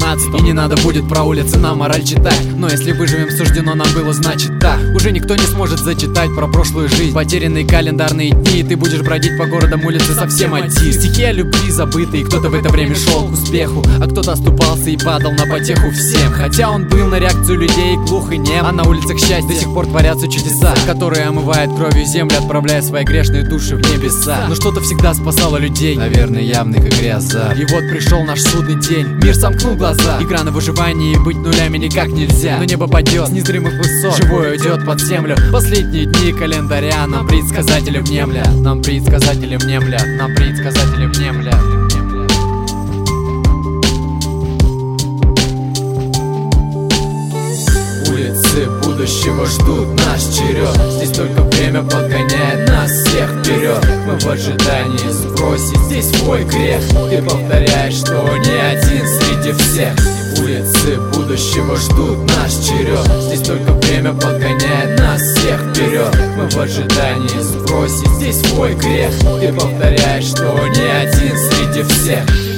17. И не надо будет про улицы нам мораль читать, но если выживем, суждено нам было, значит так. Уже никто не сможет зачитать про прошлую жизнь, потерянные календарные дни, и ты будешь бродить по городам улицы совсем один. Стихи о любви забытые, кто-то в это время шел к успеху, а кто-то оступался и падал на потеху всем. Хотя он был на реакцию людей глух и нем, а на улицах счастья до сих пор творятся чудеса, которые омывают кровью землю, отправляя свои грешные души в небеса. Но что-то всегда спасало людей, наверное, явных игре азарт. И вот пришел наш судный день, мир сомкнул глаза. Игра на выживание, и быть нулями никак нельзя. Но небо падет с незримых высот, живое уйдет под землю. Последние дни календаря нам предсказатели внемля, нам предсказатели внемля, нам предсказатели внемля. Улицы будущего ждут наш черед. Здесь только время подгоняет нас всех вперед. Мы в ожидании сбросить здесь свой грех. Ты повторяешь, что не один среди всех. Улицы будущего ждут наш черед. Здесь только время подгоняет нас всех вперед. Мы в ожидании сбросить здесь свой грех. Ты повторяешь, что не один среди всех.